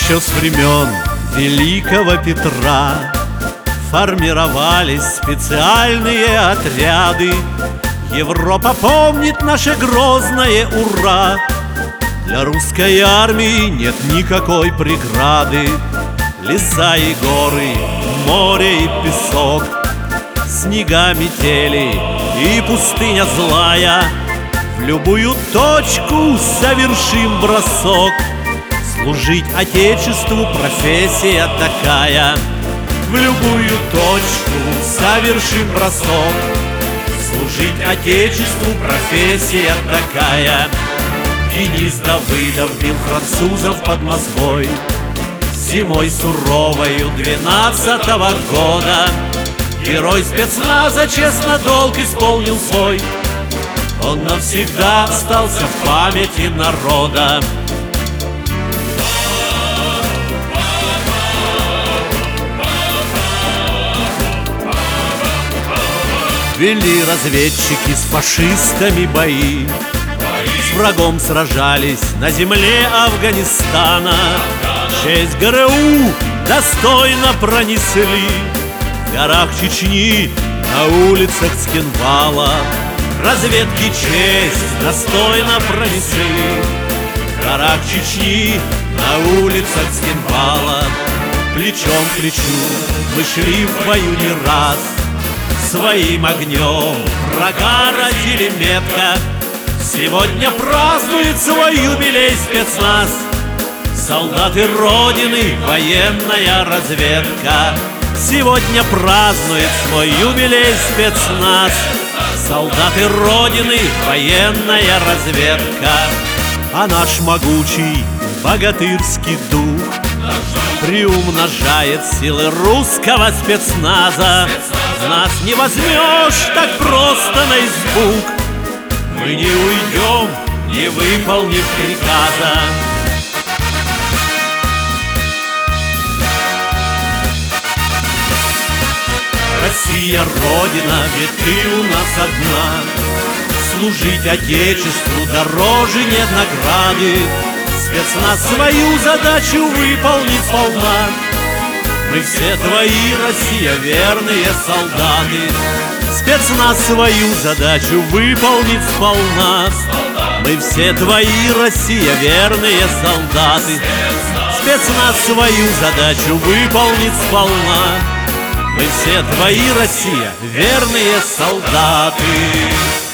Еще с времен Великого Петра формировались специальные отряды. Европа помнит наше грозное «Ура!». Для русской армии нет никакой преграды. Леса и горы, море и песок, снега, метели и пустыня злая. В любую точку совершим бросок. Служить Отечеству профессия такая. В любую точку совершим бросок. Служить Отечеству профессия такая. Денис Давыдов бил французов под Москвой зимой суровою 12-го года. Герой спецназа честно долг исполнил свой. Он навсегда остался в памяти народа. Вели разведчики с фашистами бои, с врагом сражались на земле Афганистана. Честь ГРУ достойно пронесли в горах Чечни, на улицах Цхинвала. Разведки честь достойно пронесли в горах Чечни, на улицах Цхинвала. Плечом к плечу мы шли в бою не раз, своим огнем врага разили метко. Сегодня празднует свой юбилей спецназ, солдаты Родины, военная разведка. Сегодня празднует свой юбилей спецназ, солдаты Родины, военная разведка. А наш могучий богатырский дух приумножает силы русского спецназа. Нас не возьмешь так просто на испуг, мы не уйдем, не выполнив приказа. Россия, Родина, ведь ты у нас одна. Служить Отечеству дороже нет награды. Спецназ свою задачу выполнит сполна. Мы все твои, Россия, верные солдаты. Спецназ свою задачу выполнит сполна. Мы все твои, Россия, верные солдаты. Спецназ свою задачу выполнит сполна. Мы все твои, Россия, верные солдаты.